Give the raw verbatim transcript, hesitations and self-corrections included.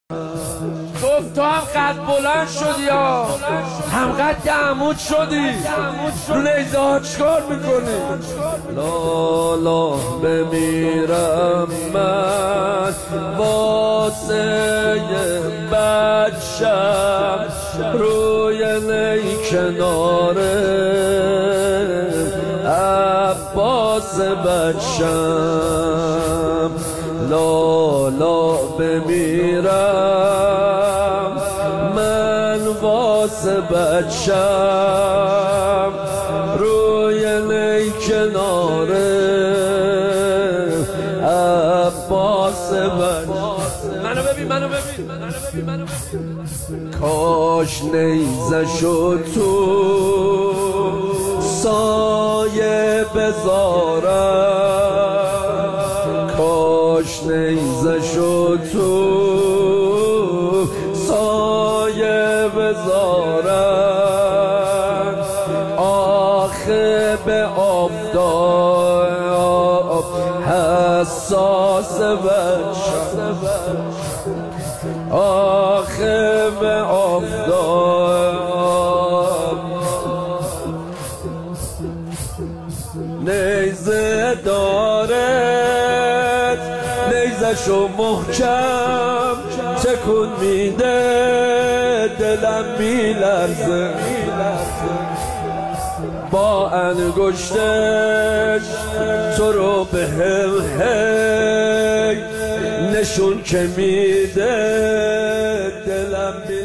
گفت تو هم قد بلند شدی یا هم قد عمود شدی رو نیزه ها چکار میکنی؟ لالا بمیرم من واسه بچم روی نی کناره عباس بچم لالا بمیرم من واسه بچم روی نی کناره عباس بچم منو ببین منو ببین منو ببین منو ببین کاش نیزه شد تو سایه بذارم کاش نیزه شد تو سایه بذارم آخه به آفتاب حساس بچم آخه به آفتاب نیزه دارد نیزه شو محکم تکون میده دلم میلرزه با انگشتش تو رو به هم هی نشون که میده دلم میلرزه